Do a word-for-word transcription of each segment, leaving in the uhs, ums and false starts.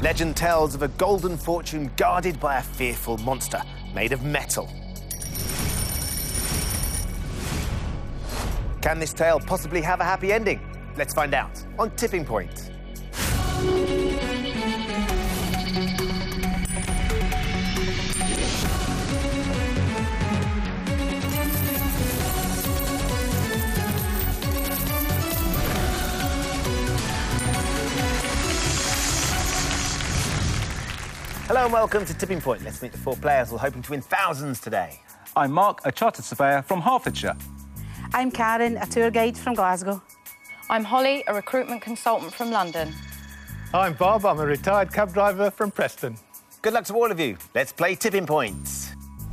Legend tells of a golden fortune guarded by a fearful monster made of metal. Can this tale possibly have a happy ending? Let's find out on Tipping Point. Hello and welcome to Tipping Point. Let's meet the four players who are hoping to win thousands today. I'm Mark, a chartered surveyor from Hertfordshire. I'm Karen, a tour guide from Glasgow. I'm Holly, a recruitment consultant from London. I'm Bob, I'm a retired cab driver from Preston. Good luck to all of you. Let's play Tipping Points.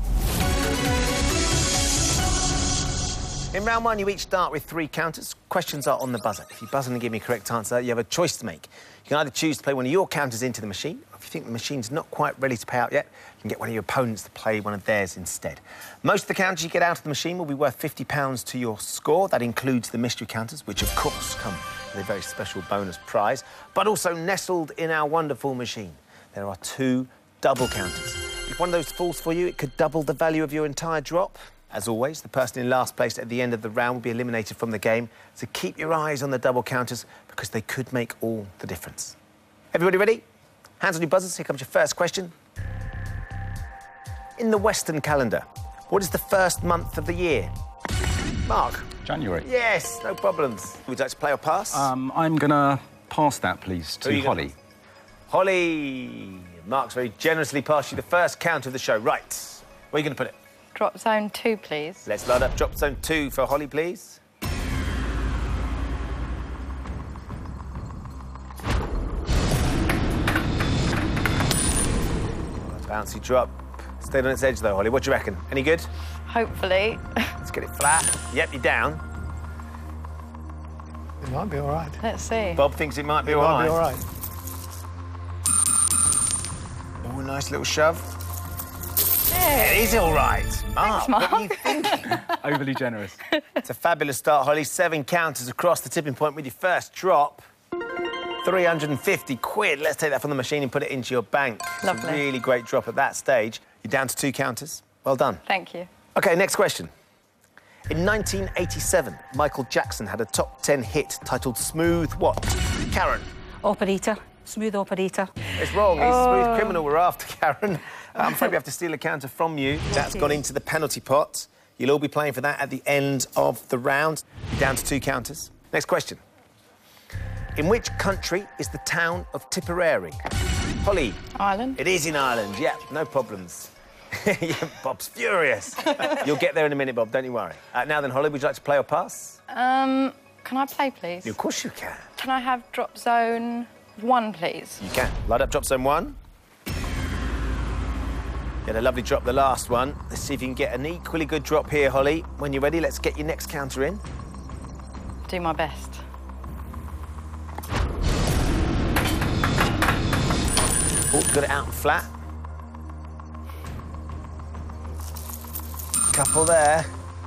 In round one, you each start with three counters. Questions are on the buzzer. If you buzz in and give me a correct answer, you have a choice to make. You can either choose to play one of your counters into the machine, or if you think the machine's not quite ready to pay out yet, you can get one of your opponents to play one of theirs instead. Most of the counters you get out of the machine will be worth fifty pounds to your score. That includes the mystery counters, which, of course, come with a very special bonus prize. But also nestled in our wonderful machine, there are two double counters. If one of those falls for you, it could double the value of your entire drop. As always, the person in last place at the end of the round will be eliminated from the game, so keep your eyes on the double counters because they could make all the difference. Everybody ready? Hands on your buzzers. Here comes your first question. In the Western calendar, what is the first month of the year? Mark? January. Yes, no problems. Would you like to play or pass? Um, I'm going to pass that, please, Who are to you Holly. gonna- Holly. Mark's very generously passed you the first count of the show. Right. Where are you going to put it? Drop zone two, please. Let's load up drop zone two for Holly, please. Bouncy drop. Stayed on its edge, though, Holly. What do you reckon? Any good? Hopefully. Let's get it flat. Yep, you're down. It might be all right. Let's see. Bob thinks it might be It all might right. be all right. Oh, nice little shove. Yeah, it is all right. Mark, Thanks, Mark. what are you thinking? Overly generous. It's a fabulous start, Holly. Seven counters across the tipping point with your first drop. three hundred and fifty quid. Let's take that from the machine and put it into your bank. It's Lovely. a really great drop at that stage. You're down to two counters. Well done. Thank you. OK, next question. In nineteen eighty-seven, Michael Jackson had a top ten hit titled Smooth what? Karen? Operator, smooth operator. It's wrong. It's Smooth Criminal we're after, Karen. I'm afraid we have to steal a counter from you. That's gone into the penalty pot. You'll all be playing for that at the end of the round. You're down to two counters. Next question. In which country is the town of Tipperary? Holly? Ireland. It is in Ireland, yeah, no problems. Yeah, Bob's furious. You'll get there in a minute, Bob, don't you worry. Uh, now then, Holly, would you like to play or pass? Um, can I play, please? Of course you can. Can I have drop zone one, please? You can. Light up drop zone one. Get a lovely drop, the last one. Let's see if you can get an equally good drop here, Holly. When you're ready, let's get your next counter in. Do my best. Oh, got it out flat. Couple there.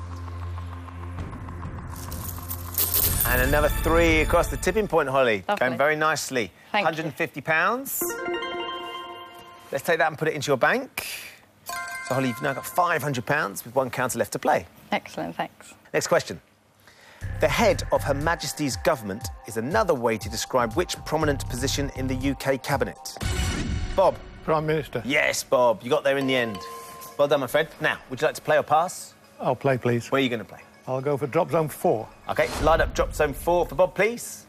And another three across the tipping point, Holly. Lovely. Going very nicely. Thank you. one hundred and fifty pounds. Let's take that and put it into your bank. So, Holly, you've now got five hundred pounds with one counter left to play. Excellent, thanks. Next question. The head of Her Majesty's government is another way to describe which prominent position in the U K cabinet? Bob? Prime Minister. Yes, Bob. You got there in the end. Well done, my friend. Now, would you like to play or pass? I'll play, please. Where are you going to play? I'll go for drop zone four. OK, line up drop zone four for Bob, please.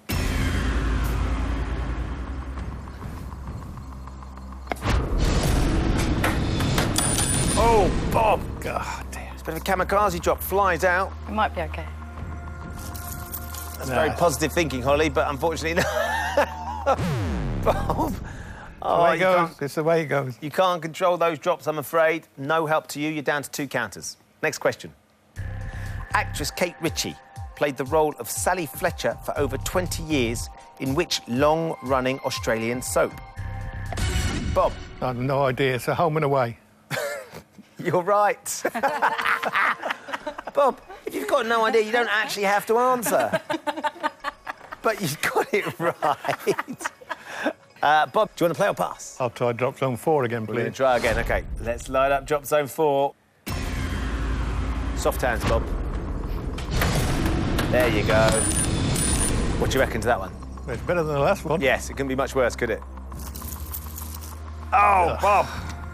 Oh, Bob. God damn. It's a bit of a kamikaze drop. Flies out. It might be OK. That's No. very positive thinking, Holly, but unfortunately... Bob. Oh, the way it you goes. can't, It's the way it goes. you can't control those drops, I'm afraid. No help to you. You're down to two counters. Next question. Actress Kate Ritchie played the role of Sally Fletcher for over twenty years in which long-running Australian soap? Bob? I have no idea. It's a home and away. You're right. Bob, if you've got no idea, you don't actually have to answer. But you've got it right. Uh, Bob, do you want to play or pass? I'll try drop zone four again, We're going please. to try again. OK, let's light up drop zone four. Soft hands, Bob. There you go. What do you reckon to that one? It's better than the last one. Yes, it couldn't be much worse, could it? Oh, Bob.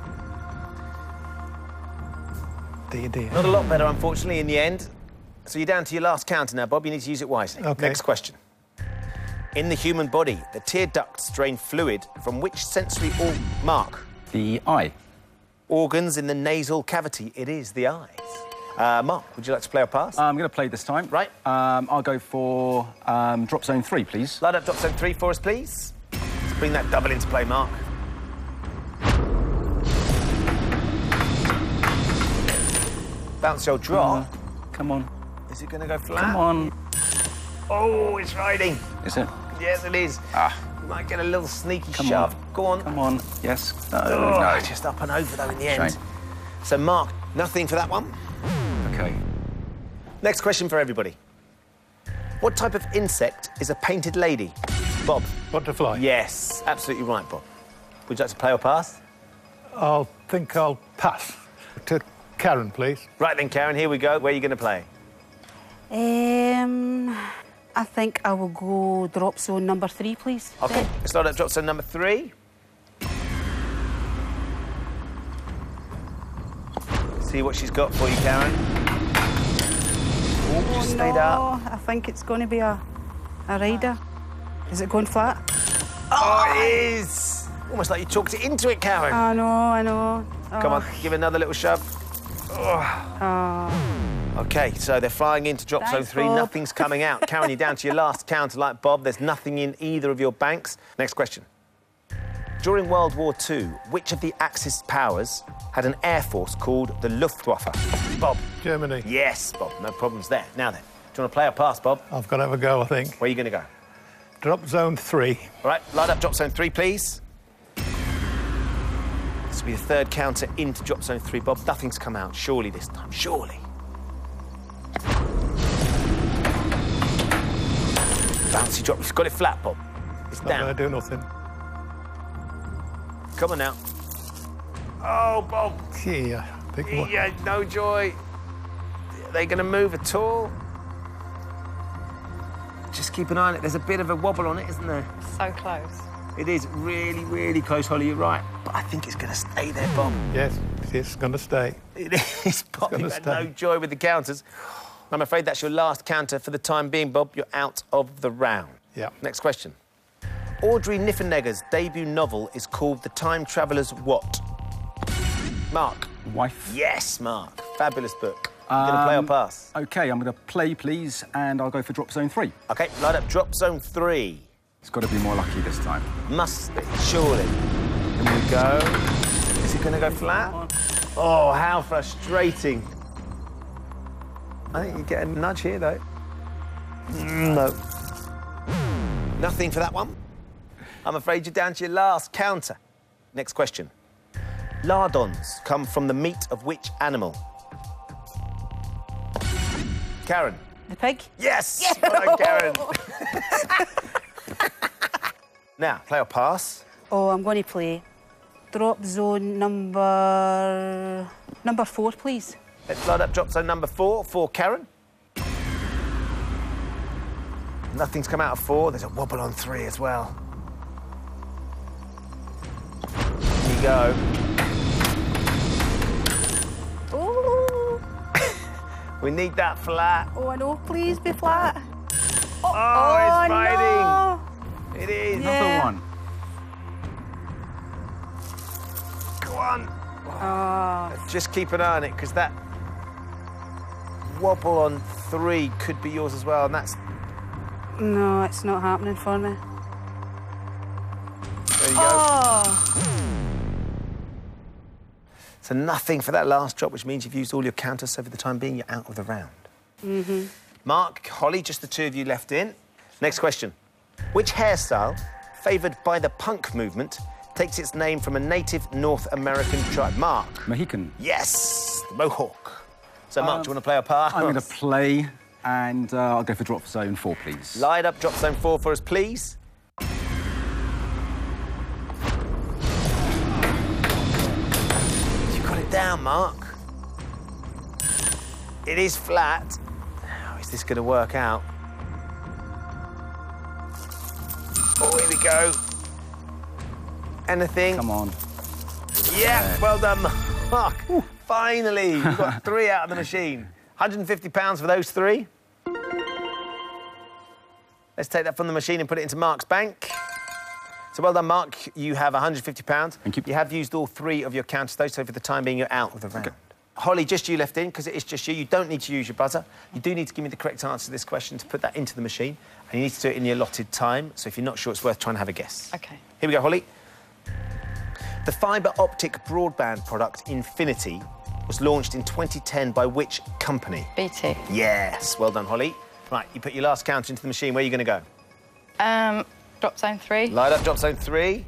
Dear, dear. Not a lot better, unfortunately, in the end. So you're down to your last counter now, Bob. You need to use it wisely. OK. Next question. In the human body, the tear ducts drain fluid from which sensory or mark? The eye. Organs in the nasal cavity. It is the eyes. Uh, Mark, would you like to play or pass? I'm going to play this time. Right. Um, I'll go for um, drop zone three, please. Light up drop zone three for us, please. Let's bring that double into play, Mark. Bounce your draw. Uh, come on. Is it going to go flat? Come on. Oh, it's riding. Is it? Yes, it is. Ah. You might get a little sneaky Come shove. on. Go on. Come on. Yes. No. Oh, no. just up and over, though, in the end. Shame. So, Mark, nothing for that one. OK. Next question for everybody. What type of insect is a painted lady? Bob. Butterfly. Yes, absolutely right, Bob. Would you like to play or pass? I'll think I'll pass. To Karen, please. Right then, Karen, here we go. Where are you going to play? Um, I think I will go drop zone number three, please. OK, let's start at drop zone number three. See what she's got for you, Karen. Oh, just stayed no, up. I think it's going to be a, a rider. Is it going flat? Oh, it is! Almost like you talked it into it, Karen. I know, I know. Come on, give it another little shove. Oh. OK, so they're flying into drop zone Thanks, three. Bob. Nothing's coming out. Karen, you're down to your last counter like Bob. There's nothing in either of your banks. Next question. During World War Two, which of the Axis powers had an air force called the Luftwaffe? Bob. Germany. Yes, Bob. No problems there. Now then, do you want to play or pass, Bob? I've got to have a go, I think. Where are you going to go? Drop zone three. All right, light up drop zone three, please. This will be the third counter into drop zone three, Bob. Nothing's come out, surely this time, surely. Bouncy drop. You've got it flat, Bob. It's Not down. going to do nothing. Come on now. Oh, Bob. Yeah, I think what- Yeah, no joy. Are they going to move at all? Just keep an eye on it. There's a bit of a wobble on it, isn't there? So close. It is really, really close, Holly. You're right. But I think it's going to stay there, Bob. Yes, it's going to stay. It is, Bob. gonna You've had stay. no joy with the counters. I'm afraid that's your last counter for the time being, Bob. You're out of the round. Yeah. Next question. Audrey Niffenegger's debut novel is called The Time Traveller's what? Mark. Wife. Yes, Mark. Fabulous book. You going to play or Um, pass? OK, I'm going to play, please, and I'll go for drop zone three. OK, light up drop zone three. It's got to be more lucky this time. Must be, surely. Here we go. Is it going to go flat? Oh, how frustrating. I think you get a nudge here, though. Mm, no. Nothing for that one. I'm afraid you're down to your last counter. Next question. Lardons come from the meat of which animal? Karen. The pig? Yes! Well done, Karen. Now, play or pass? Oh, I'm going to play drop zone number... number four, please. Let's light up drop zone number four for Karen. Nothing's come out of four. There's a wobble on three as well. Here you go. Oh, We need that flat. oh, I know. Please be flat. Oh, Oh, it's fighting. no. It is. Yeah. Another one. Go on. Oh, Just keep an eye on it, because that wobble on three could be yours as well, and that's... no, it's not happening for me. There you go. Oh, So nothing for that last drop, which means you've used all your counters, so for the time being, you're out of the round. mm-hmm. Mark, Holly, just the two of you left in. Next question. Which hairstyle, favoured by the punk movement, takes its name from a native North American tribe? Mark. Mohican. Yes, the Mohawk. So, Mark, Um, do you want to play a pass? I'm going to play, and uh, I'll go for drop zone four, please. Light up drop zone four for us, please. down, Mark. It is flat. How is this going to work out? Oh, here we go. Anything? Come on. Yeah, well done, Mark. Finally, you got three out of the machine. one hundred fifty pounds for those three. Let's take that from the machine and put it into Mark's bank. So well done, Mark. You have one hundred fifty pounds. Thank you. You have used all three of your counters, though, so for the time being, you're out of the round. Okay. Holly, just you left in, because it is just you. You don't need to use your buzzer. You do need to give me the correct answer to this question to put that into the machine, and you need to do it in the allotted time, so if you're not sure, it's worth trying to have a guess. OK. Here we go, Holly. The fibre optic broadband product Infinity was launched in twenty ten by which company? B T. Yes, well done, Holly. Right, you put your last counter into the machine. Where are you going to go? Um, drop zone three. Light up drop zone three.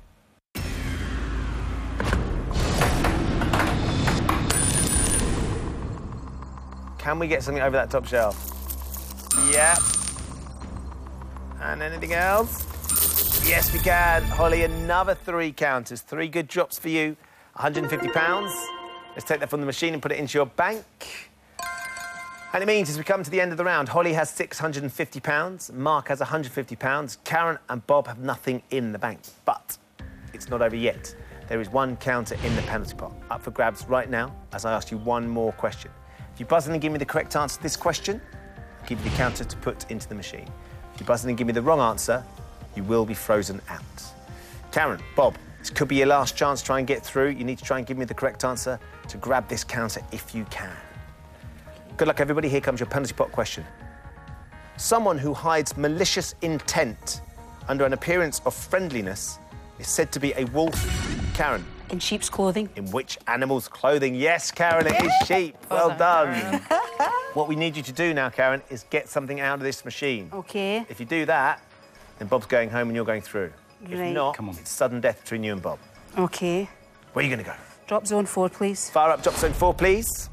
Can we get something over that top shelf? Yeah. And anything else? Yes, we can. Holly, another three counters. Three good drops for you. one hundred fifty pounds. Let's take that from the machine and put it into your bank. And it means as we come to the end of the round, Holly has six hundred fifty pounds, Mark has one hundred fifty pounds, Karen and Bob have nothing in the bank. But it's not over yet. There is one counter in the penalty pot, up for grabs right now, as I ask you one more question. If you buzz in and give me the correct answer to this question, I'll give you the counter to put into the machine. If you buzz in and give me the wrong answer, you will be frozen out. Karen, Bob, this could be your last chance to try and get through. You need to try and give me the correct answer to grab this counter if you can. Good luck, everybody. Here comes your penalty pot question. Someone who hides malicious intent under an appearance of friendliness is said to be a wolf. Karen. In sheep's clothing. In which animal's clothing? Yes, Karen, it is sheep. Well, well done. done. What we need you to do now, Karen, is get something out of this machine. OK. If you do that, then Bob's going home and you're going through. Right. If not, Come on. it's sudden death between you and Bob. OK. Where are you going to go? Drop zone four, please. Fire up drop zone four, please.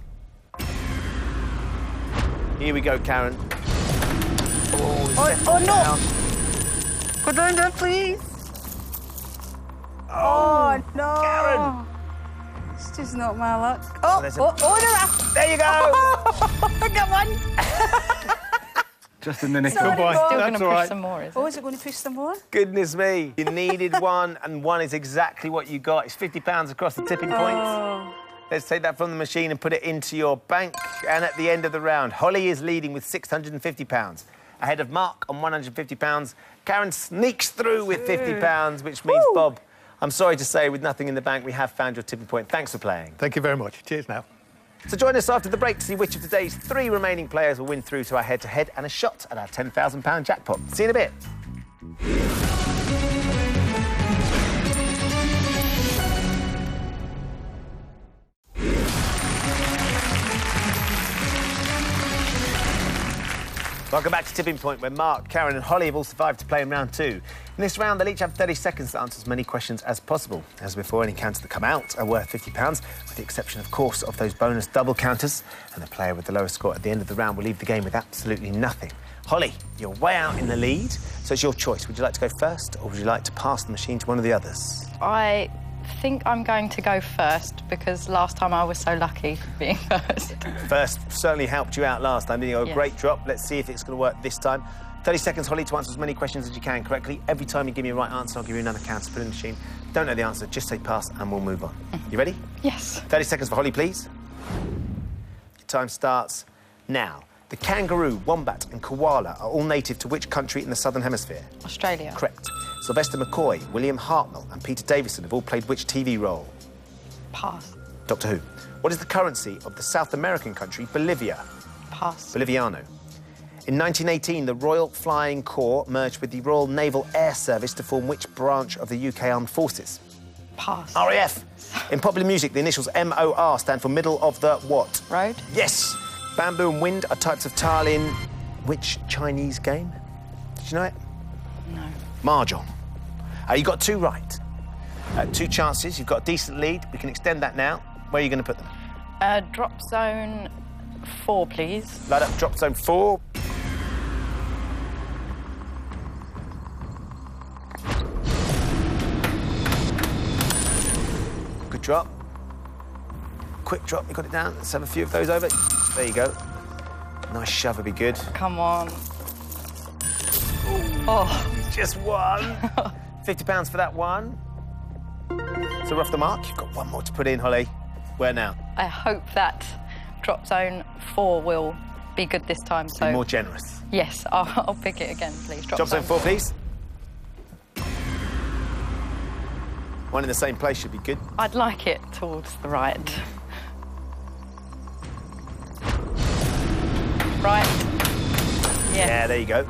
Here we go, Karen. Oh, Oh, oh no! Go down there, please. Oh, Oh, no. Karen. It's just not my luck. Oh, there's a- oh, oh, There you go. I got one. Just in the nick Sorry, of boy. Still That's going to all push right. some more, is Oh, it? is it going to push some more? Goodness me. You needed one, and one is exactly what you got. It's fifty pounds across the tipping point. Oh. Let's take that from the machine and put it into your bank. And at the end of the round, Holly is leading with six hundred fifty pounds. Ahead of Mark on one hundred fifty pounds. Karen sneaks through with fifty pounds, which means, Woo. Bob, I'm sorry to say, with nothing in the bank, we have found your tipping point. Thanks for playing. Thank you very much. Cheers now. So join us after the break to see which of today's three remaining players will win through to our head-to-head and a shot at our ten thousand pound jackpot. See you in a bit. Welcome back to Tipping Point, where Mark, Karen and Holly have all survived to play in round two. In this round, they'll each have thirty seconds to answer as many questions as possible. As before, any counters that come out are worth fifty pounds, with the exception, of course, of those bonus double counters. And the player with the lowest score at the end of the round will leave the game with absolutely nothing. Holly, you're way out in the lead, so it's your choice. Would you like to go first, or would you like to pass the machine to one of the others? I think I'm going to go first because last time I was so lucky being first. First certainly helped you out last time, didn't you? A Yes. great drop. Let's see if it's going to work this time. thirty seconds, Holly, to answer as many questions as you can correctly. Every time you give me a right answer, I'll give you another counter to put in the machine. Don't know the answer, just say pass and we'll move on. You ready? Yes. thirty seconds for Holly, please. Your time starts now. The kangaroo, wombat and koala are all native to which country in the Southern Hemisphere? Australia. Correct. Sylvester McCoy, William Hartnell and Peter Davison have all played which T V role? Pass. Doctor Who. What is the currency of the South American country Bolivia? Pass. Boliviano. In nineteen eighteen, the Royal Flying Corps merged with the Royal Naval Air Service to form which branch of the U K Armed Forces? Pass. R A F. In popular music, the initials M O R stand for middle of the what? Road. Yes. Bamboo and wind are types of tile in which Chinese game? Did you know it? No. Mahjong. Uh, you got two right. Uh, two chances. You've got a decent lead. We can extend that now. Where are you going to put them? Uh, drop zone four, please. Light up drop zone four. Good drop. quick drop. You got it down. Let's have a few of those over. There you go. Nice shove would be good. Come on. Oh. Just one. fifty pounds for that one. So we're off the mark. You've got one more to put in, Holly. Where now? I hope that drop zone four will be good this time. So Be more generous. yes, I'll, I'll pick it again, please. Drop, Drop zone four, please. One in the same place should be good. I'd like it towards the right. Right. Yes. Yeah, there you go.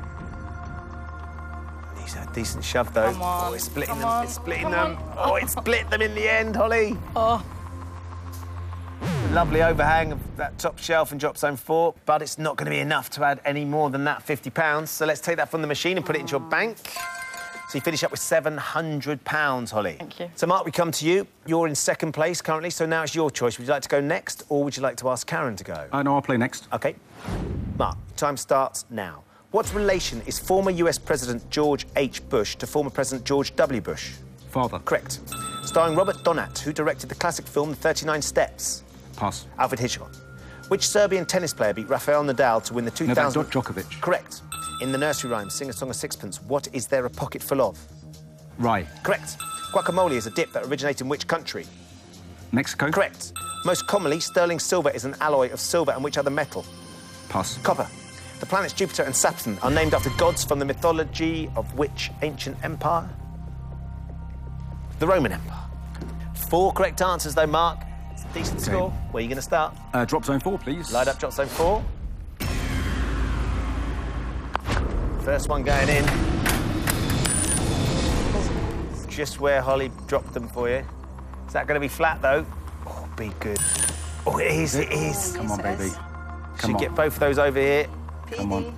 He's a decent shove, though. Come on, Oh, it's splitting come them. on, It's splitting come them. on. Oh, it split them in the end, Holly. Oh. Lovely overhang of that top shelf in drop zone four, but it's not going to be enough to add any more than that fifty pounds. So let's take that from the machine and put it into your bank. So you finish up with seven hundred pounds, Holly. Thank you. So, Mark, we come to you. You're in second place currently, so now it's your choice. Would you like to go next, or would you like to ask Karen to go? Uh, no, I'll play next. OK. Mark, time starts now. What relation is former U S President George H. Bush to former President George W. Bush? Father. Correct. Starring Robert Donat, who directed the classic film The thirty-nine Steps. Pass. Alfred Hitchcock. Which Serbian tennis player beat Rafael Nadal to win the two thousand... Novak Djokovic. Correct. In the nursery rhyme, Sing a Song of Sixpence, what is there a pocket full of? Rye. Correct. Guacamole is a dip that originates in which country? Mexico. Correct. Most commonly, sterling silver is an alloy of silver and which other metal? Pass. Copper. The planets Jupiter and Saturn are named after gods from the mythology of which ancient empire? The Roman Empire. Four correct answers, though, Mark. It's a decent Okay. score. Where are you going to start? Uh, drop zone four, please. Light up drop zone four. First one going in. It's just where Holly dropped them for you. Is that going to be flat, though? Oh, be good. Oh, it is, it is. Come on, Yes, it baby. is. Come Should on. get both of those over here. Come on.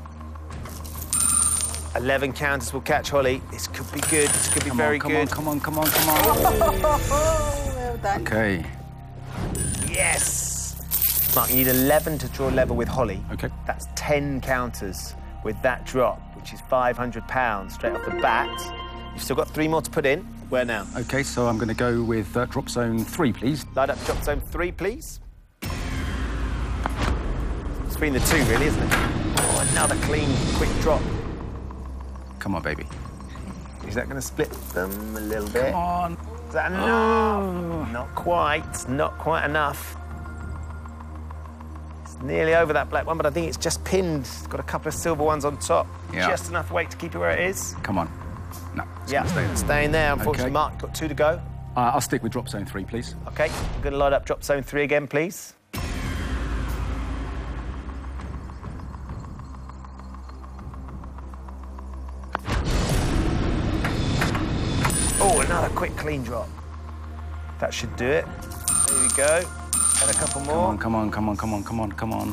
eleven counters will catch Holly. This could be good. This could be Come very on, come good. on, come on, come on, come on. Well done. Okay. Yes! Mark, you need eleven to draw level with Holly. Okay. That's ten counters with that drop, which is five hundred pounds straight off the bat. You've still got three more to put in. Where now? Okay, so I'm going to go with uh, drop zone three, please. Light up drop zone three, please. It's between the two, really, isn't it? Oh, another clean, quick drop. Come on, baby. Is that going to split them a little bit? Come on. Is that enough? Not quite. Not quite enough. It's nearly over that black one, but I think it's just pinned. It's got a couple of silver ones on top. Yeah. Just enough weight to keep it where it is. Come on. No. it's Yeah, gonna stay there. staying there. Unfortunately, Okay. Mark, got two to go. Uh, I'll stick with drop zone three, please. OK, I'm going to light up drop zone three again, please. Oh, another quick clean drop. That should do it. There we go. And a couple Come more. on, come on, come on, come on, come on, come on.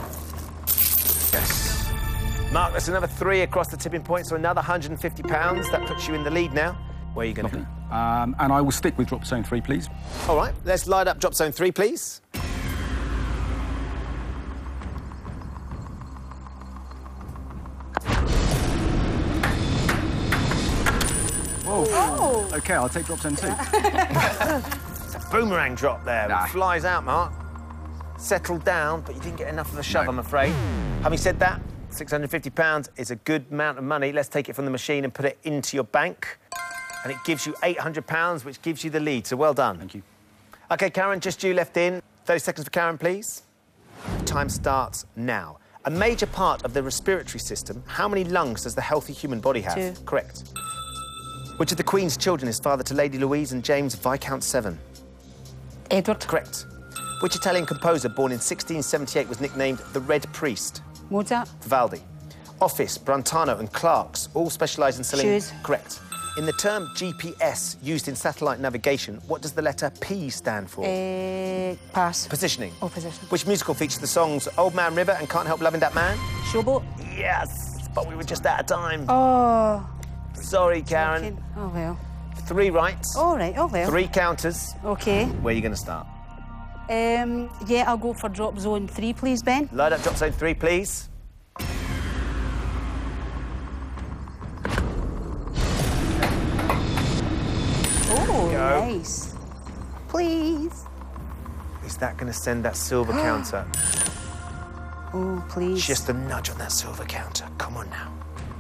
Yes. Mark, that's another three across the tipping point, so another one hundred and fifty pounds. That puts you in the lead now. Where are you going to Lovely. go? Um, and I will stick with drop zone three, please. All right, let's light up drop zone three, please. Oh, Okay, I'll take drop zone two. It's a boomerang drop there. Nah. It flies out, Mark. Settled down, but you didn't get enough of a shove, No. I'm afraid. Having said that, six hundred and fifty pounds is a good amount of money. Let's take it from the machine and put it into your bank. And it gives you eight hundred pounds, which gives you the lead, so well done. Thank you. OK, Karen, just you left in. thirty seconds for Karen, please. Time starts now. A major part of the respiratory system, how many lungs does the healthy human body have? Two. Correct. Which of the Queen's children is father to Lady Louise and James Viscount Severn? Edward. Correct. Which Italian composer born in sixteen seventy-eight was nicknamed the Red Priest? Mozart. Vivaldi. Office, Brantano and Clark's all specialise in selling... Shoes. Correct. In the term G P S used in satellite navigation, what does the letter P stand for? Uh, pass. Positioning. Oh, position. Which musical features the songs Old Man River and Can't Help Loving That Man? Showboat. Yes, but we were just out of time. Oh. Sorry, Karen. Okay. Oh, well. Three rights, All right, oh, well. three counters. OK. Where are you going to start? Um, yeah, I'll go for drop zone three, please, Ben. Light up drop zone three, please. Oh, Go. nice. Please. Is that going to send that silver counter? Oh, please. Just a nudge on that silver counter. Come on now.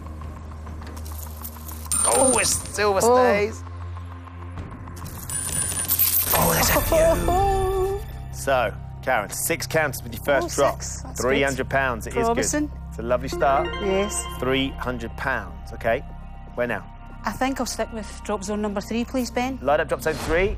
Oh, it's silver Oh. stays. Oh, there's a few. So, Karen, six counters with your first Oh, drop. six. That's three hundred pounds. It is Promising. good. It's a lovely start. Yes. three hundred pounds. OK. Where now? I think I'll stick with drop zone number three, please, Ben. Light up drop zone three.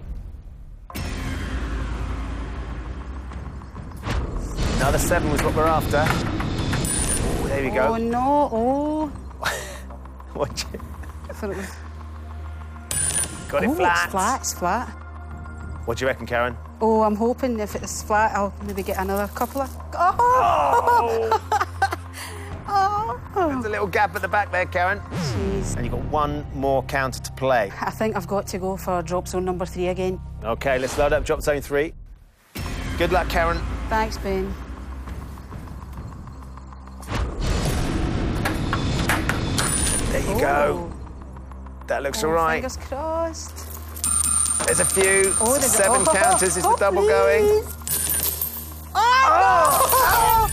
Another seven was what we're after. Oh, there we go. Oh, no. Oh. Watch it. I thought it was... Got it oh, flat. it's flat. It's flat. What do you reckon, Karen? Oh, I'm hoping if it's flat, I'll maybe get another couple of... Oh! Oh, oh. there's a little gap at the back there, Karen. Jeez. And you've got one more counter to play. I think I've got to go for drop zone number three again. OK, let's load up drop zone three. Good luck, Karen. Thanks, Ben. There you Oh. go. That looks Oh, all right. Fingers crossed. There's a few. Oh, there's a- Seven oh, counters. Is the oh, double please. going? Oh!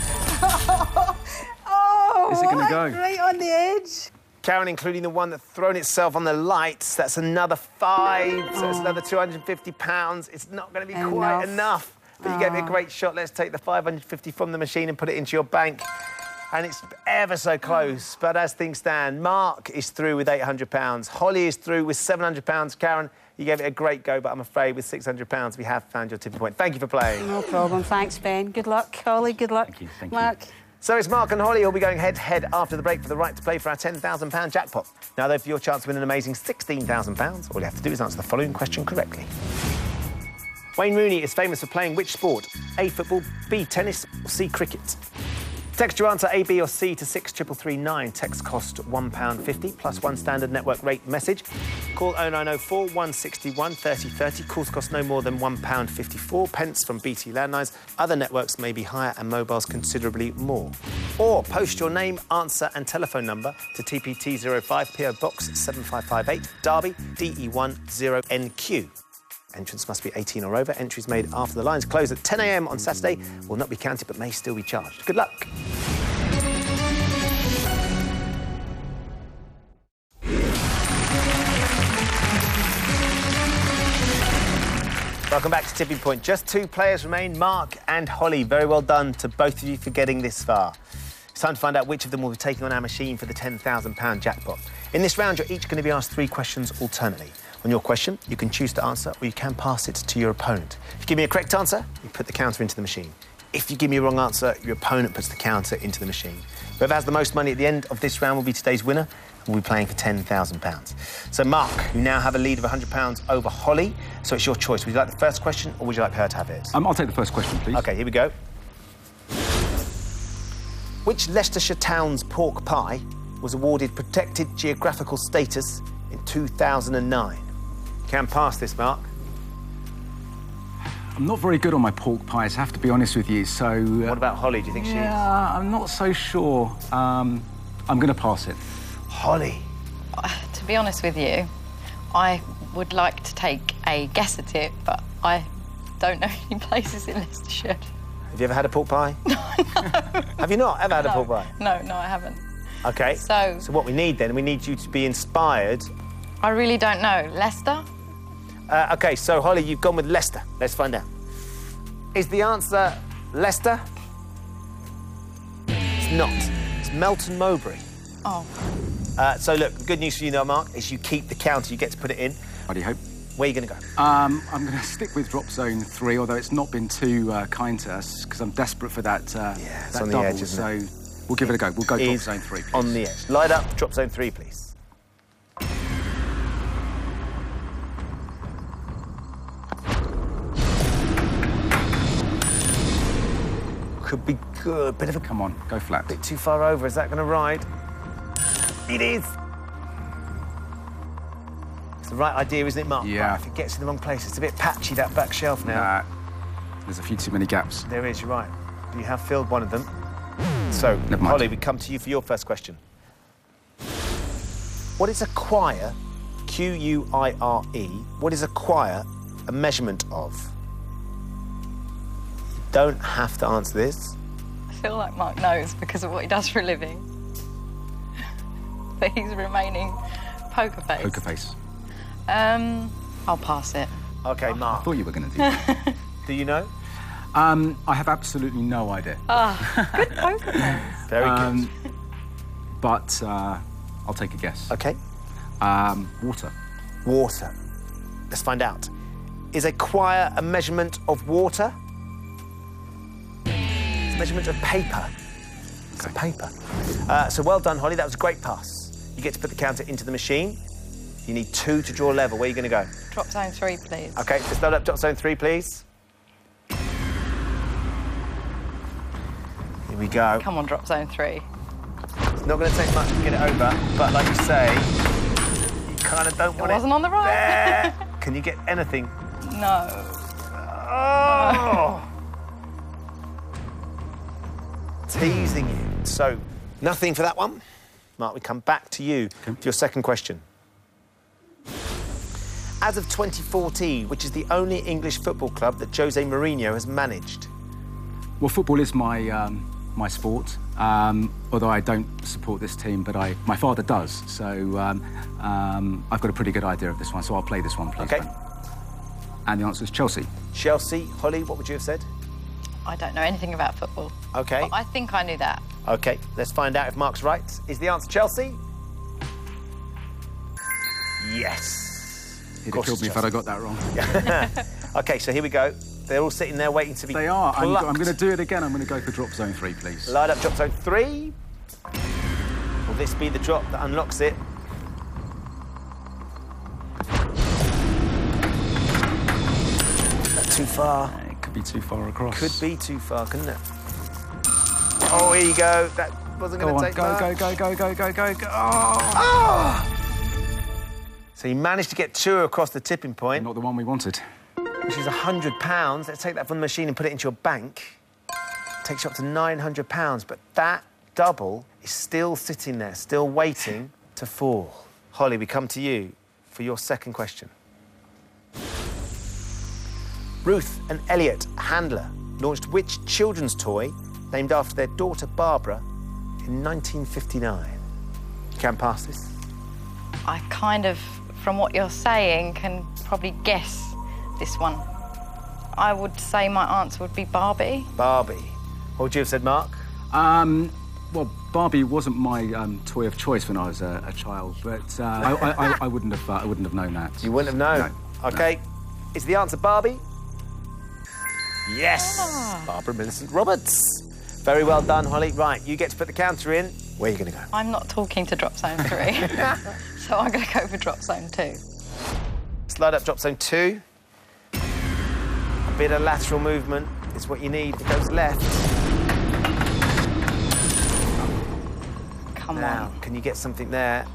Oh! Is it gonna what? go? Right on the edge. Karen, including the one that's thrown itself on the lights. That's another five. So that's Oh. another two hundred fifty pounds. It's not going to be quite Enough. enough. But you gave me a Oh. great shot. Let's take the five hundred fifty from the machine and put it into your bank. And it's ever so close. But as things stand, Mark is through with eight hundred pounds. Holly is through with seven hundred pounds. Karen, you gave it a great go, but I'm afraid with six hundred pounds, we have found your tipping point. Thank you for playing. No problem. Thanks, Ben. Good luck, Holly. Good luck. Thank you, thank you. Mark. So it's Mark and Holly who'll be going head-to-head after the break for the right to play for our ten thousand pound jackpot. Now, though, for your chance to win an amazing sixteen thousand pounds, all you have to do is answer the following question correctly. Wayne Rooney is famous for playing which sport? A, football, B, tennis, or C, cricket? Text your answer A, B or C to six three three nine. Text cost one pound fifty plus one standard network rate message. Call oh nine oh four, one six one, thirty thirty. Calls cost no more than one pound fifty-four pence from B T landlines. Other networks may be higher and mobiles considerably more. Or post your name, answer and telephone number to T P T zero five, P O Box seven five five eight, Derby, D E one zero N Q. Entrance must be eighteen or over. Entries made after the lines close at ten a m on Saturday will not be counted but may still be charged. Good luck. Welcome back to Tipping Point. Just two players remain, Mark and Holly. Very well done to both of you for getting this far. It's time to find out which of them will be taking on our machine for the ten thousand pound jackpot. In this round, you're each going to be asked three questions alternately. On your question, you can choose to answer or you can pass it to your opponent. If you give me a correct answer, you put the counter into the machine. If you give me a wrong answer, your opponent puts the counter into the machine. Whoever has the most money at the end of this round will be today's winner and will be playing for ten thousand pounds. So, Mark, you now have a lead of one hundred pounds over Holly, so it's your choice. Would you like the first question or would you like her to have it? Um, I'll take the first question, please. OK, here we go. Which Leicestershire town's pork pie was awarded protected geographical status in two thousand nine? Can pass this, Mark. I'm not very good on my pork pies, I have to be honest with you, so... Uh, What about Holly? Do you think she is? yeah, I'm not so sure. Um, I'm going to pass it. Holly. To be honest with you, I would like to take a guess at it, but I don't know any places in Leicestershire. Have you ever had a pork pie? No, no. Have you not ever had a No. pork pie? No, no, I haven't. OK. So- So what we need then, we need you to be inspired. I really don't know. Leicester? Uh, OK, so Holly, you've gone with Leicester. Let's find out. Is the answer Leicester? It's not. It's Melton Mowbray. Oh. Uh, so look, the good news for you now, Mark, is you keep the counter. You get to put it in. I do hope. Where are you going to go? Um, I'm going to stick with drop zone three, although it's not been too uh, kind to us, because I'm desperate for that, uh, Yeah, it's that on the double, edge, isn't so we'll give it a go. We'll go drop Is zone three, please. on the edge. Light up, drop zone three, please. Could be good. Bit of a Come on, go flat. bit too far over. Is that going to ride? It is. It's the right idea, isn't it, Mark? Yeah. But if it gets in the wrong place, it's a bit patchy, that back shelf now. Nah, there's a few too many gaps. There is, you're right. You have filled one of them. So, Never mind. Holly, we come to you for your first question. What is a quire, Q U I R E, what is a quire a measurement of? don't have to answer this. I feel like Mark knows because of what he does for a living. But he's remaining poker face. Poker face. Um, I'll pass it. OK, I Mark, thought you were going to do that. do you know? um, I have absolutely no idea. Ah, good poker face. Very Um, good. But uh, I'll take a guess. OK. Um, water. Water. Let's find out. Is a quire a measurement of water? It's a measurement of paper. It's a paper. Uh, so well done, Holly. That was a great pass. You get to put the counter into the machine. You need two to draw level. Where are you going to go? Drop zone three, please. OK, let's load up drop zone three, please. Here we go. Come on, drop zone three. It's not going to take much to get it over, but like you say, you kind of don't It want it. wasn't on the right. There. Can you get anything? No. Oh! Teasing you. So, nothing for that one. Mark, we come back to you for your second question. As of twenty fourteen, which is the only English football club that Jose Mourinho has managed? Well, football is my um, my sport. Um, although I don't support this team, but I my father does. So um, um, I've got a pretty good idea of this one. So I'll play this one, please. OK. Ben. And the answer is Chelsea. Chelsea. Holly, what would you have said? I don't know anything about football. OK. But I think I knew that. OK, let's find out if Mark's right. Is the answer Chelsea? Yes. It'd have killed me if I'd have got that wrong. OK, so here we go. They're all sitting there waiting to be They are. I'm, plucked. I'm going to do it again. I'm going to go for drop zone three, please. Light up drop zone three. Will this be the drop that unlocks it? Not too far. Uh, It could be too far across. Could be too far, couldn't it? Oh, here you go. That wasn't Go going to on. take Go, much. go, go, go, go, go, go, go. Oh! Oh! So you managed to get two across the tipping point, Not the one we wanted. which is one hundred pounds. Let's take that from the machine and put it into your bank. Takes you up to nine hundred pounds, but that double is still sitting there, still waiting to fall. Holly, we come to you for your second question. Ruth and Elliot Handler launched which children's toy named after their daughter Barbara in nineteen fifty-nine? You can pass this. I kind of, from what you're saying, can probably guess this one. I would say my answer would be Barbie. Barbie. What would you have said, Mark? Um, well, Barbie wasn't my um, toy of choice when I was a, a child, but uh, I, I, I, I wouldn't have. Uh, I wouldn't have known that. You wouldn't have known. No, OK. Is the answer Barbie? Yes. Barbara Millicent Roberts. Very well done, Holly. Right, you get to put the counter in. Where are you going to go? I'm not talking to drop zone three, so I'm going to go for drop zone two. Slide up drop zone two. A bit of lateral movement is what you need. It goes left. Come Now, on. can you get something there?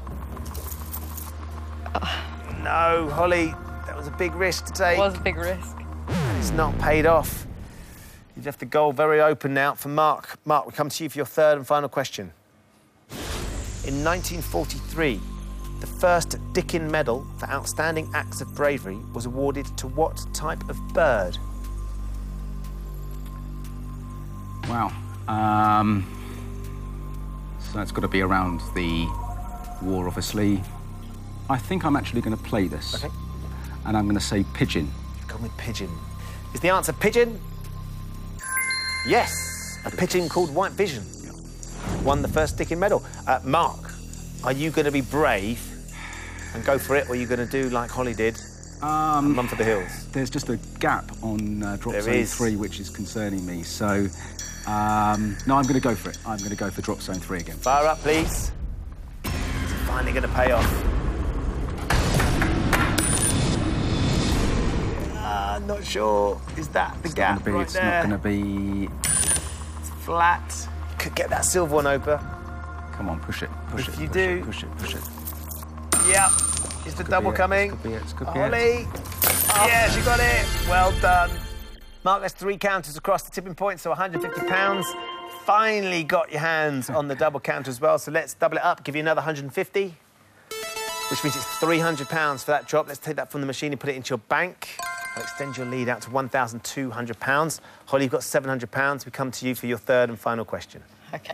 No, Holly, that was a big risk to take. It was a big risk. It's not paid off. You've left the goal very open now for Mark. Mark, we come to you for your third and final question. In nineteen forty-three, the first Dickin Medal for Outstanding Acts of Bravery was awarded to what type of bird? Wow. Um, so it's got to be around the war, obviously. I think I'm actually going to play this. OK. And I'm going to say pigeon. Gone with pigeon. Is the answer pigeon? Yes, a pigeon called White Vision. Won the first Dickin Medal. Uh, Mark, are you going to be brave and go for it, or are you going to do like Holly did, Um, and run for the hills? There's just a gap on uh, drop There zone is. three, which is concerning me. So, um, no, I'm going to go for it. I'm going to go for drop zone three again. Fire up, please. It's finally going to pay off. Uh, not sure. Is that the It's gap not gonna be, right it's there? not going to be. It's flat. Could get that silver one over. Come on, push it. Push If it. you push do- It, push it. Push it. Yep. Is the Could double be it, coming? Could be it. Could be it. Holly. Yes, you got it. Well done. Mark, that's three counters across the tipping point, so one hundred fifty pounds. Finally got your hands on the double counter as well, so let's double it up, give you another one hundred fifty, which means it's three hundred pounds for that drop. Let's take that from the machine and put it into your bank. I'll extend your lead out to one thousand two hundred pounds. Holly, you've got seven hundred pounds. We come to you for your third and final question. OK.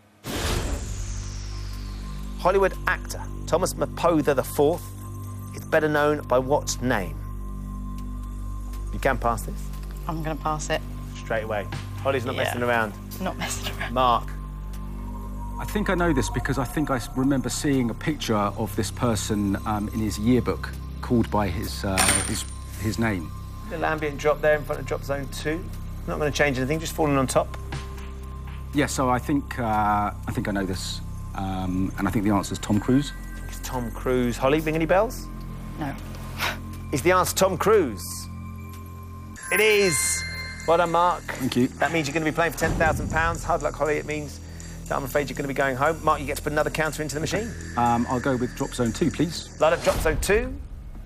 Hollywood actor Thomas Mapother the fourth is better known by what name? You can pass this. I'm going to pass it. Straight away. Holly's not Yeah. messing around. Not messing around. Mark. I think I know this because I think I s- remember seeing a picture of this person um, in his yearbook called by his, uh, his, his name. Little ambient drop there in front of drop zone two. Not going to change anything, just falling on top. Yeah, so I think, uh, I think I know this. Um, and I think the answer is Tom Cruise. It's Tom Cruise. Holly, ring any bells? No. Is the answer Tom Cruise? It is. Well done, Mark. Thank you. That means you're going to be playing for ten thousand pounds. Hard luck, Holly. It means that I'm afraid you're going to be going home. Mark, you get to put another counter into the machine. Um, I'll go with drop zone two, please. Light up drop zone two.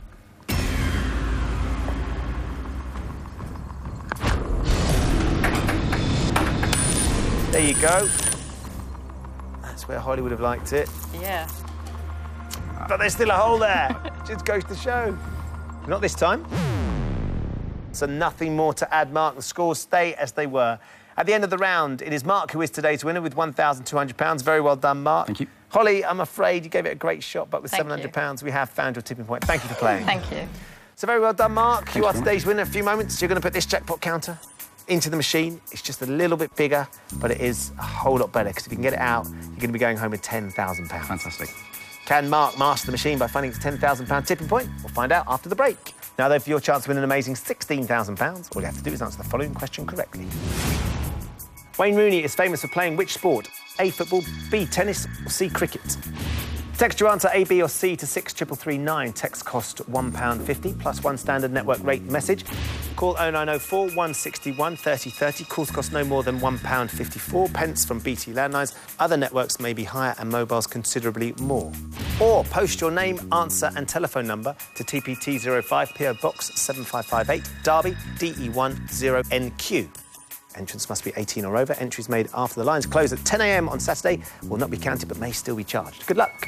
There you go. That's where Holly would have liked it. Yeah. But there's still a hole there. Just goes to show. Not this time. So nothing more to add, Mark. The scores stay as they were. At the end of the round, it is Mark who is today's winner with one thousand two hundred pounds. Very well done, Mark. Thank you. Holly, I'm afraid you gave it a great shot, but with Thank seven hundred pounds, we have found your tipping point. Thank you for playing. Thank you. So very well done, Mark. You you are very today's winner. In a few moments, you're going to put this jackpot counter into the machine. It's just a little bit bigger, but it is a whole lot better, because if you can get it out, you're going to be going home with ten thousand pounds. Fantastic. Can Mark master the machine by finding its ten thousand pound tipping point? We'll find out after the break. Now, though, for your chance to win an amazing sixteen thousand pounds, all you have to do is answer the following question correctly. Wayne Rooney is famous for playing which sport? A, football, B, tennis, or C, cricket? Text your answer A, B or C to six triple three nine. Text cost one pound fifty plus one standard network rate message. Call oh nine oh four, one six one, thirty thirty. Calls cost no more than one pound fifty-four pence from B T landlines. Other networks may be higher and mobiles considerably more. Or post your name, answer and telephone number to T P T zero five, P O Box seven five five eight, Derby, D E one zero N Q. Entrance must be eighteen or over. Entries made after the lines close at ten a m on Saturday will not be counted but may still be charged. Good luck.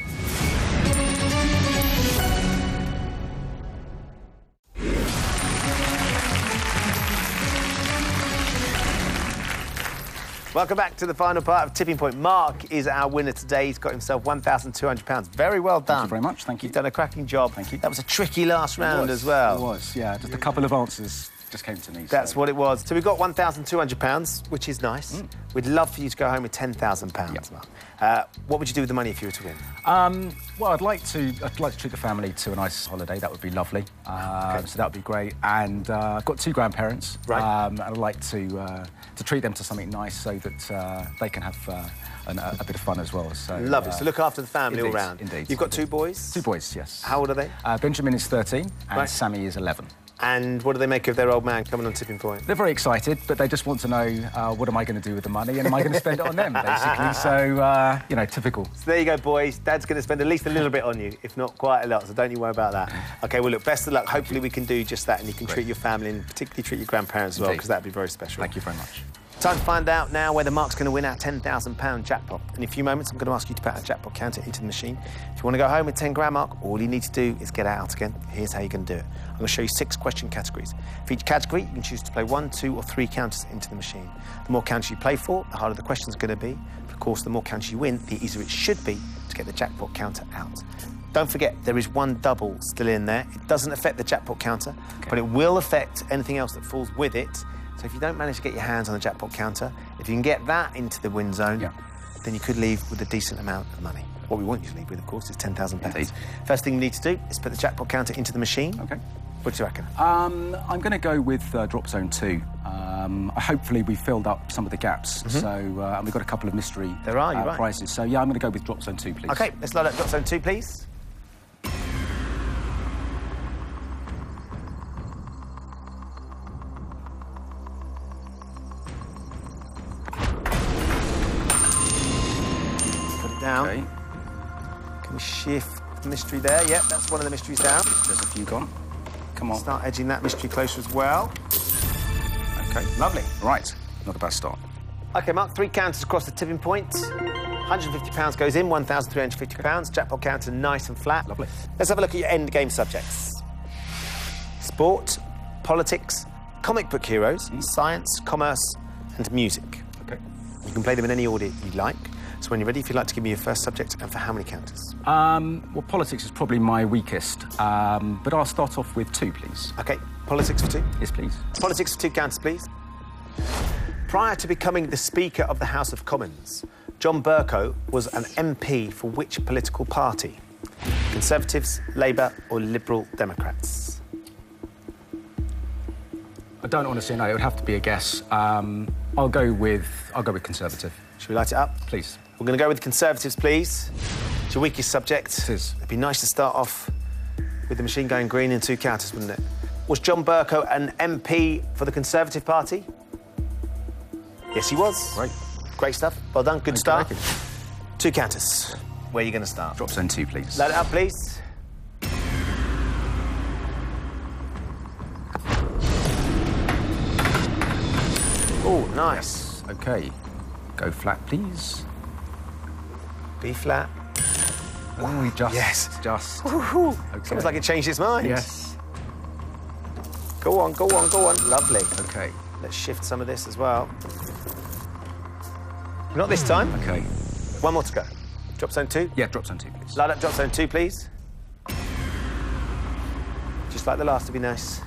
Welcome back to the final part of Tipping Point. Mark is our winner today. He's got himself one thousand two hundred pounds. Very well done. Thank you very much. Thank you. You've done a cracking job. Thank you. That was a tricky last round It was, as well. It was, yeah. Just a couple of answers just came to me. That's so. what it was. So we've got one thousand two hundred pounds, which is nice. Mm. We'd love for you to go home with ten thousand pounds, Yep. Mark. Uh, what would you do with the money if you were to win? Um, well, I'd like to. I'd like to treat the family to a nice holiday. That would be lovely. Um, Okay. So that would be great. And uh, I've got two grandparents. Right. Um, and I'd like to uh, to treat them to something nice so that uh, they can have uh, an, a, a bit of fun as well. So Lovely. uh, So look after the family indeed, all round. Indeed. You've got two boys? Two boys, yes. How old are they? Uh, Benjamin is thirteen and Right. Sammy is eleven. And what do they make of their old man coming on Tipping Point? They're very excited, but they just want to know uh, what am I going to do with the money and am I going to spend it on them, basically. So, uh, you know, typical. So there you go, boys. Dad's going to spend at least a little bit on you, if not quite a lot, so don't you worry about that. OK, well, look, best of luck. Hopefully we can do just that and you can Great. treat your family and particularly treat your grandparents as well, Indeed. because that'd be very special. Thank you very much. Time to find out now whether Mark's going to win our ten thousand pound jackpot. In a few moments, I'm going to ask you to put our jackpot counter into the machine. If you want to go home with ten grand, Mark, all you need to do is get it out again. Here's how you can do it. I'm going to show you six question categories. For each category, you can choose to play one, two, or three counters into the machine. The more counters you play for, the harder the question's going to be. Of course, the more counters you win, the easier it should be to get the jackpot counter out. Don't forget, there is one double still in there. It doesn't affect the jackpot counter, Okay. but it will affect anything else that falls with it. So if you don't manage to get your hands on the jackpot counter, if you can get that into the win zone, Yeah. then you could leave with a decent amount of money. What we want you to leave with, of course, is ten thousand pounds. Indeed. First thing you need to do is put the jackpot counter into the machine. OK. What do you reckon? Um, I'm going to go with uh, drop zone two. Um, hopefully we filled up some of the gaps. So uh, and we've got a couple of mystery Mm-hmm. There are, you're uh, right. prizes. So yeah, I'm going to go with drop zone two, please. OK, let's load up drop zone two, please. Put it down. Okay. Can we shift the mystery there? Yep, that's one of the mysteries down. There's a few gone. Come on. Start edging that mystery closer as well. Okay. Lovely. Right. Not a bad start. OK, Mark, three counters across the tipping point. one hundred fifty pounds goes in, one thousand three hundred fifty pounds. Jackpot counter nice and flat. Lovely. Let's have a look at your end game subjects. Sport, politics, comic book heroes, science, commerce, and music. Okay. You can play them in any order you like. So when you're ready, if you'd like to give me your first subject and for how many counters? Um, well, politics is probably my weakest, um, but I'll start off with two, please. OK, politics for two. Yes, please. Politics for two counters, please. Prior to becoming the Speaker of the House of Commons, John Bercow was an M P for which political party? Conservatives, Labour or Liberal Democrats? I don't honestly know. It would have to be a guess. Um, I'll go with I'll go with Conservative. Should we light it up? Please. We're going to go with Conservatives, please. It's your weakest subject. It is. It'd be nice to start off with the machine going green in two counters, wouldn't it? Was John Bercow an M P for the Conservative Party? Yes, he was. Great. Great stuff. Well done. Good Okay, start. okay. Two counters. Where are you going to start? Drop zone two, please. Light it up, please. Oh, nice. Okay. Go flat, please. B flat. Oh, we just... yes. Just... Woohoo. Okay. Sounds like it changed its mind. Yes. Go on, go on, go on. Lovely. Okay. Let's shift some of this as well. Not this time. Okay. One more to go. Drop zone two. Yeah, drop zone two, please. Light up drop zone two, please. Just like the last, to be nice.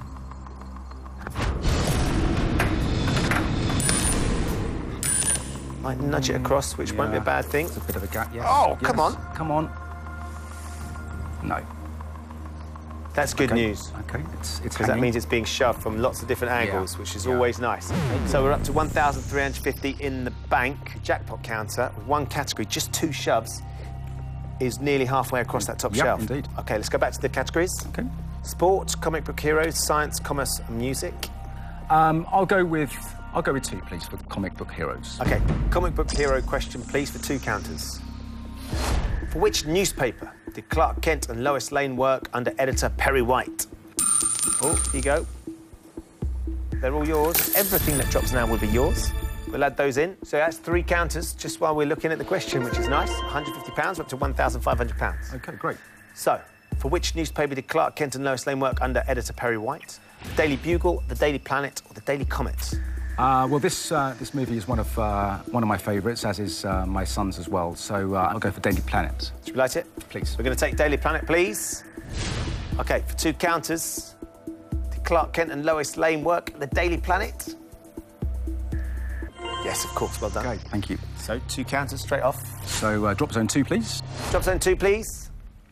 Might nudge it across, which won't be a Yeah. bad thing. It's a bit of a gap, yes. Oh, Yes. come on. Come on. No. That's good Okay. news, Okay, it's, it's because that hanging. means it's being shoved from lots of different angles, which is Yeah. always nice. So we're up to one thousand three hundred fifty in the bank. Jackpot counter with one category, just two shoves, is nearly halfway across that top Yep, shelf. indeed. OK, let's go back to the categories. Okay. Sport, comic book heroes, science, commerce, and music. Um, I'll go with... I'll go with two, please, for comic book heroes. OK, comic book hero question, please, for two counters. For which newspaper did Clark Kent and Lois Lane work under editor Perry White? Oh, here you go. They're all yours. Everything that drops now will be yours. We'll add those in. So that's three counters just while we're looking at the question, which is nice. one hundred fifty pounds, up to one thousand five hundred pounds. Okay, great. So, for which newspaper did Clark Kent and Lois Lane work under editor Perry White? The Daily Bugle, the Daily Planet, or the Daily Comet? Uh, well, this uh, this movie is one of uh, one of my favourites, as is uh, my son's as well. So uh, I'll go for Daily Planet. Should we light it? Please. We're going to take Daily Planet, please. OK, for two counters, did Clark Kent and Lois Lane work at the Daily Planet? Yes, of course, well done. Okay, thank you. So, two counters straight off. So uh, drop zone two, please. Drop zone two, please.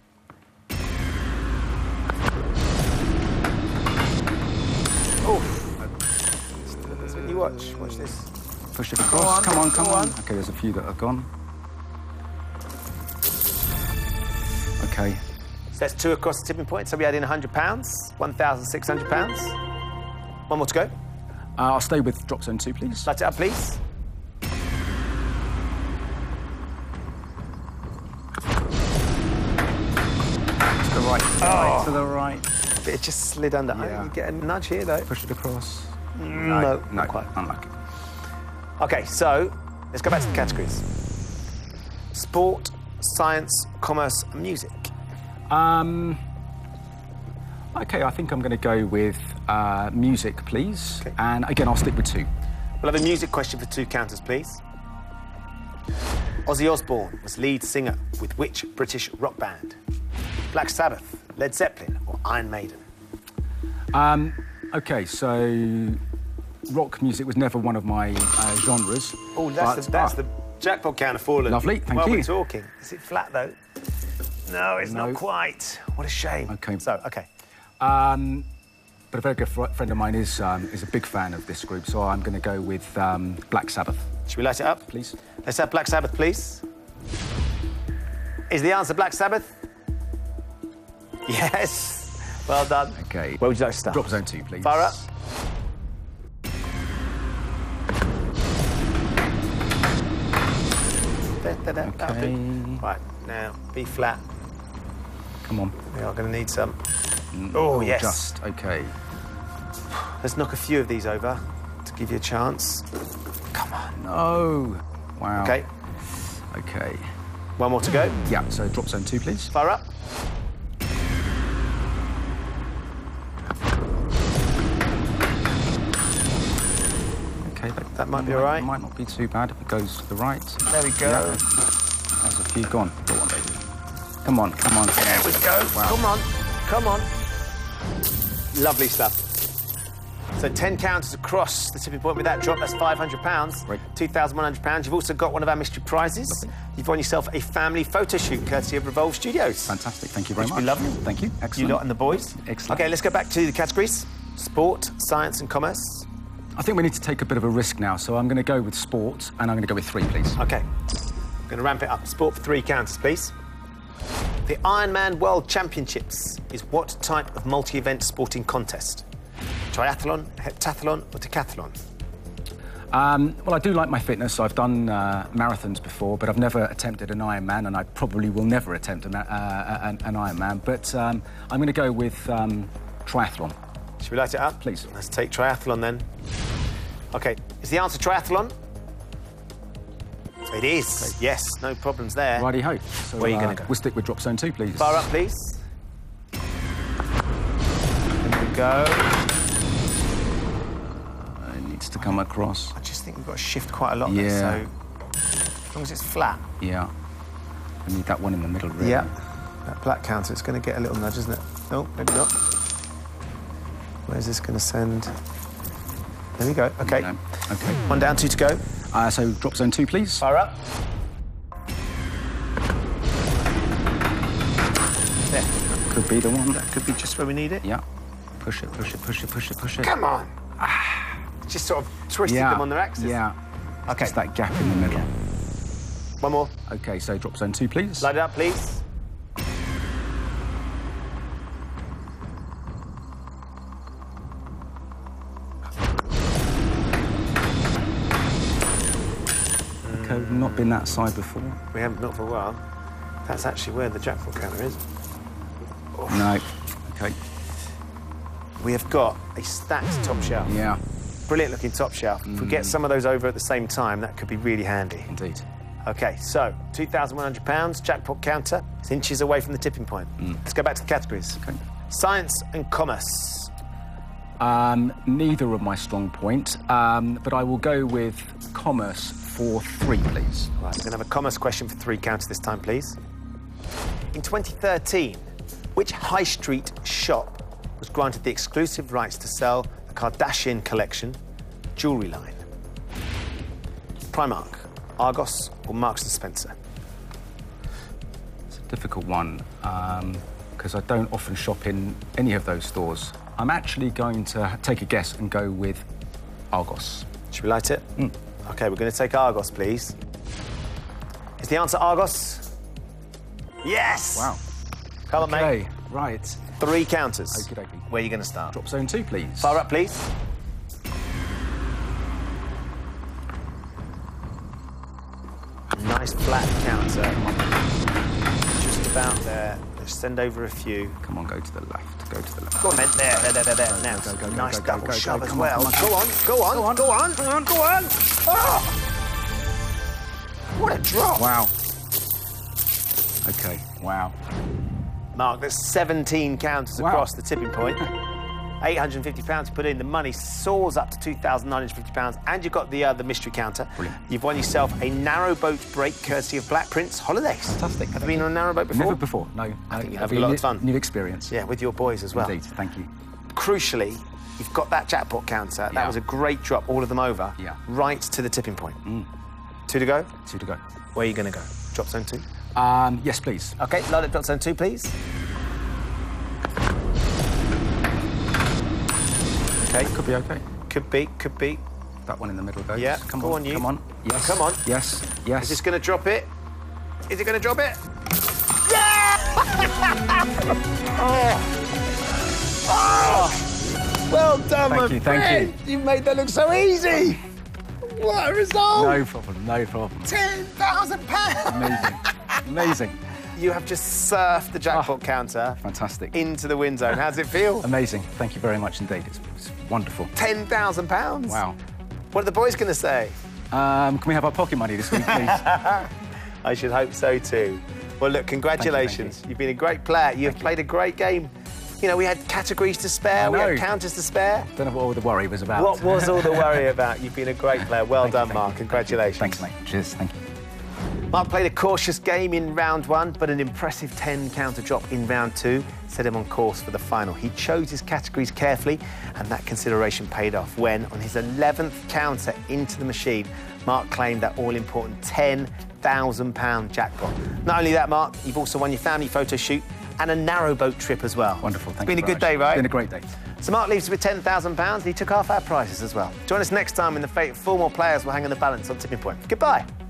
Oh. That's what you watch. Watch this. Push it across. on, come on, come go on. on. Okay, there's a few that are gone. Okay. So that's two across the tipping point. So we add in one hundred pounds, one thousand six hundred pounds. One more to go. Uh, I'll stay with drop zone two, please. Light it up, please. To the right. To the right. To the right. But it just slid under. Yeah. You get a nudge here, though. Push it across. No, no, not quite. Unlucky. OK, so let's go back to the categories. Sport, science, commerce, and music. Um. Okay, I think I'm going to go with uh, music, please. Okay. And again, I'll stick with two. We'll have a music question for two counters, please. Ozzy Osbourne was lead singer with which British rock band? Black Sabbath, Led Zeppelin, or Iron Maiden? Um, okay, so rock music was never one of my uh, genres. Oh, that's, but- the, that's ah, the jackpot counter fallen. Lovely, thank While you. we're talking. Is it flat, though? No, it's No. not quite. What a shame. Okay. So, OK. Um, but a very good fr- friend of mine is um, is a big fan of this group, so I'm going to go with um, Black Sabbath, Should we light it up? please. Let's have Black Sabbath, please. Is the answer Black Sabbath? Yes. Well done. Okay. Where would you like to start? Drop zone two, please. Fire up. Da, da, da, that'll do. Okay. Right, now, B flat. Come on. We are going to need some. Oh, yes. Just okay. Let's knock a few of these over to give you a chance. Come on. No. Wow. OK, Okay. one more to go. Yeah. So drop zone two, please. Fire up. That might be all right. It might not be too bad if it goes to the right. There we go. Yeah. There's a few gone. Go on, baby. Come on, come on. There we go. Wow. Come on, come on. Lovely stuff. So ten counters across the tipping point with that drop. That's five hundred pounds. Great. two thousand one hundred pounds. You've also got one of our mystery prizes. Lovely. You've won yourself a family photo shoot courtesy of Revolve Studios. Fantastic. Thank you very Which much. we love you. Thank you. Excellent. You lot and the boys. Excellent. OK, let's go back to the categories. Sport, science and commerce. I think we need to take a bit of a risk now, so I'm going to go with sport, and I'm going to go with three, please. OK. I'm going to ramp it up. Sport for three counters, please. The Ironman World Championships is what type of multi-event sporting contest? Triathlon, heptathlon or decathlon? Um, well, I do like my fitness. I've done uh, marathons before, but I've never attempted an Ironman, and I probably will never attempt an, uh, an, an Ironman. But um, I'm going to go with um, triathlon. Should we light it up? Please. Let's take triathlon then. OK, is the answer triathlon? It is. Okay. Yes, no problems there. Righty-ho. So, Where are you uh, going to go? We'll stick with drop zone two, please. Far up, please. There we go. It needs to come across. I just think we've got to shift quite a lot Yeah. there, so as long as it's flat. Yeah. I need that one in the middle, really. Yeah. That black counter, it's going to get a little nudge, isn't it? No, maybe not. Where's this going to send? There we go. OK. No. OK. One down, two to go. Uh, so drop zone two, please. Fire up. There. Could be the one. That could be just where we need it. Yeah. Push it, push it, push it, push it, push it. Come on. Ah. Just sort of twisted Yeah. them on their axis. Yeah. OK. It's that gap in the middle. One more. OK, so drop zone two, please. Light it up, please. We've not been that side before. We haven't, not for a while. That's actually where the jackpot counter is. No. OK. We have got a stacked top shelf. Yeah, Brilliant looking top shelf. If we get some of those over at the same time, that could be really handy. indeed. OK, so two thousand one hundred pounds, jackpot counter. It's inches away from the tipping point. Let's go back to the categories. OK. Science and commerce. Um, neither of my strong point, um, but I will go with commerce for three, please. Right, we're going to have a commerce question for three counters this time, please. In twenty thirteen, which high street shop was granted the exclusive rights to sell the Kardashian collection jewellery line? Primark, Argos or Marks and Spencer? It's a difficult one, because I don't often shop in any of those stores. I'm actually going to take a guess and go with Argos. Should we light it? Mm. OK, we're going to take Argos, please. Is the answer Argos? Yes! Wow. Come on, OK, mate. right. Three counters. Okey-dokey. Where are you going to start? Drop zone two, please. Far up, please. Nice flat counter. Just about there. Let's send over a few. Come on, go to the left. Go to the left. Go on, then. There, there, there, there, there. Now, go, go, go, nice go, go, double go, go, shove go. as Come on, well. come on, Go on, go on, Go on. go on, go on, go on. Oh! What a drop. Wow. OK, wow. Mark, that's seventeen counters Wow. across the tipping point. eight hundred and fifty pounds to put in. The money soars up to two thousand nine hundred and fifty pounds. And you've got the, uh, the mystery counter. Brilliant. You've won yourself a narrowboat break courtesy of Black Prince Holidays. Fantastic. Have you been on a narrowboat before? Never before, no. I think you'll It'll have be a lot new- of fun. New experience. Yeah, with your boys as well. Indeed, thank you. Crucially, you've got that jackpot counter. That Yeah. was a great drop, all of them over. Yeah. Right to the tipping point. Two to go. Two to go. Where are you going to go? Drop zone two? Um, yes, please. OK, light up drop zone two, please. OK, Could be OK. could be, could be. That one in the middle goes. Yeah, come go on, on, you. Come on. Yes. Come on. Yes. Yes. Is this going to drop it? Is it going to drop it? Yeah! oh. oh! Well done, Thank my you, thank friend. You. You made that look so easy. What a result! No problem. No problem. ten thousand pounds. Amazing. Amazing. You have just surfed the jackpot Oh, counter Fantastic. into the win zone. How's it feel? Amazing. Thank you very much indeed. It's, it's wonderful. ten thousand pounds. Wow. What are the boys going to say? Um, can we have our pocket money this week, please? I should hope so too. Well, look, congratulations. Thank you, thank you. You've been a great player. You've Thank you. played a great game. You know, we had categories to spare, I we had know. counters to spare. Don't know what all the worry was about. What was all the worry about? You've been a great player. Well Thank you, done, thank Mark. you. Congratulations. Thanks, mate. Cheers. Thank you. Mark played a cautious game in round one, but an impressive ten counter drop in round two set him on course for the final. He chose his categories carefully, and that consideration paid off when, on his eleventh counter into the machine, Mark claimed that all-important ten thousand pound jackpot. Not only that, Mark, you've also won your family photo shoot and a narrowboat trip as well. Wonderful. Thank It's been you a good very day, much. right? It's been a great day. So Mark leaves us with ten thousand pounds, and he took half our prizes as well. Join us next time when the fate of four more players will hang in the balance on Tipping Point. Goodbye.